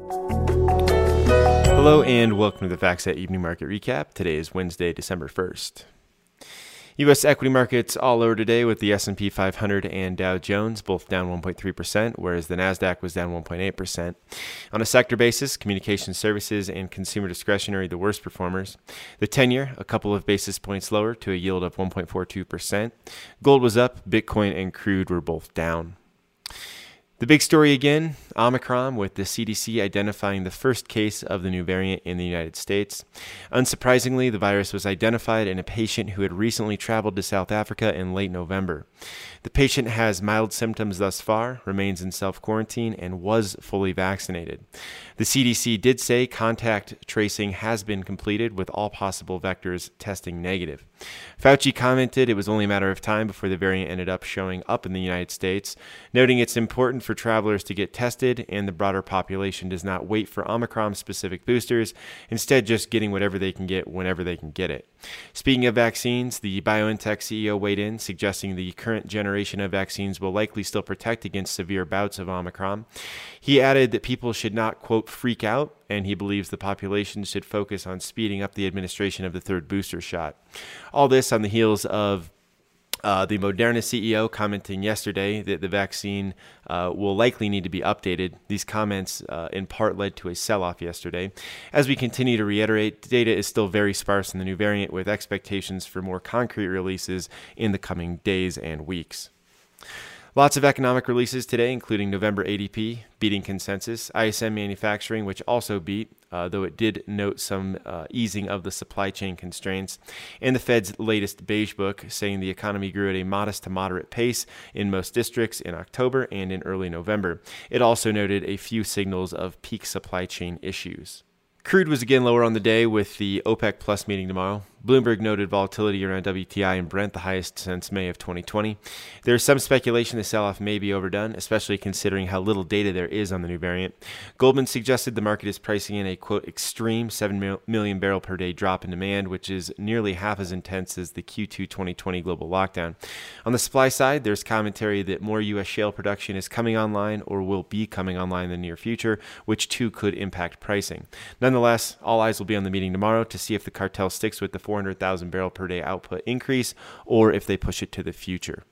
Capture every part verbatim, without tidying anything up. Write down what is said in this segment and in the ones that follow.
Hello and welcome to the FactSet Evening Market Recap. Today is Wednesday, December first. U S equity markets all lower today with the S and P five hundred and Dow Jones both down one point three percent, whereas the Nasdaq was down one point eight percent. On a sector basis, communication services and consumer discretionary the worst performers. The ten-year a couple of basis points lower to a yield of one point four two percent. Gold was up, Bitcoin and crude were both down. The big story again, Omicron, with the C D C identifying the first case of the new variant in the United States. Unsurprisingly, the virus was identified in a patient who had recently traveled to South Africa in late November. The patient has mild symptoms thus far, remains in self-quarantine, and was fully vaccinated. The C D C did say contact tracing has been completed with all possible vectors testing negative. Fauci commented it was only a matter of time before the variant ended up showing up in the United States, noting it's important for travelers to get tested and the broader population does not wait for Omicron-specific boosters, instead just getting whatever they can get whenever they can get it. Speaking of vaccines, the BioNTech C E O weighed in, suggesting the current generation of vaccines will likely still protect against severe bouts of Omicron. He added that people should not, quote, freak out, and he believes the population should focus on speeding up the administration of the third booster shot. All this on the heels of Uh, the Moderna C E O commenting yesterday that the vaccine uh, will likely need to be updated. These comments uh, in part led to a sell-off yesterday. As we continue to reiterate, data is still very sparse in the new variant, with expectations for more concrete releases in the coming days and weeks. Lots of economic releases today, including November A D P, beating consensus, I S M Manufacturing, which also beat, uh, though it did note some uh, easing of the supply chain constraints, and the Fed's latest Beige Book, saying the economy grew at a modest to moderate pace in most districts in October and in early November. It also noted a few signals of peak supply chain issues. Crude was again lower on the day with the OPEC Plus meeting tomorrow. Bloomberg noted volatility around W T I and Brent, the highest since May of twenty twenty. There is some speculation the sell-off may be overdone, especially considering how little data there is on the new variant. Goldman suggested the market is pricing in a, quote, extreme seven million barrel per day drop in demand, which is nearly half as intense as the Q two twenty twenty global lockdown. On the supply side, there's commentary that more U S shale production is coming online or will be coming online in the near future, which too could impact pricing. Nonetheless, all eyes will be on the meeting tomorrow to see if the cartel sticks with the four hundred thousand barrel per day output increase or if they push it to the future.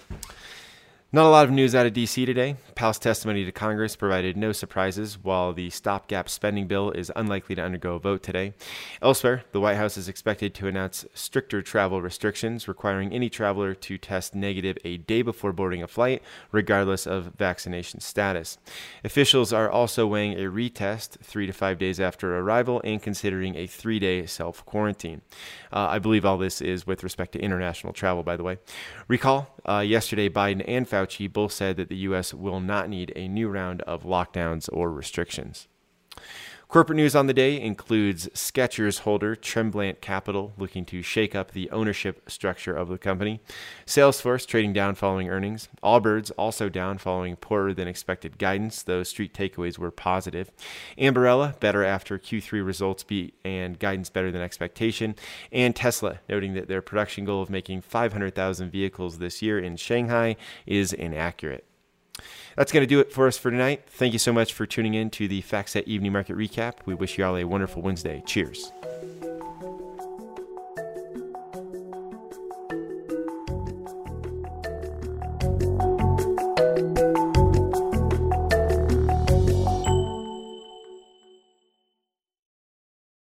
Not a lot of news out of D C today. Powell's testimony to Congress provided no surprises, while the stopgap spending bill is unlikely to undergo a vote today. Elsewhere, the White House is expected to announce stricter travel restrictions, requiring any traveler to test negative a day before boarding a flight, regardless of vaccination status. Officials are also weighing a retest three to five days after arrival and considering a three-day self-quarantine. Uh, I believe all this is with respect to international travel, by the way. Recall, uh, yesterday Biden and Fauci both said that the U S will not need a new round of lockdowns or restrictions. Corporate news on the day includes Skechers holder Tremblant Capital looking to shake up the ownership structure of the company. Salesforce trading down following earnings. Allbirds also down following poorer than expected guidance, though street takeaways were positive. Ambarella better after Q three results beat and guidance better than expectation. And Tesla noting that their production goal of making five hundred thousand vehicles this year in Shanghai is inaccurate. That's going to do it for us for tonight. Thank you so much for tuning in to the FactSet Evening Market Recap. We wish you all a wonderful Wednesday. Cheers.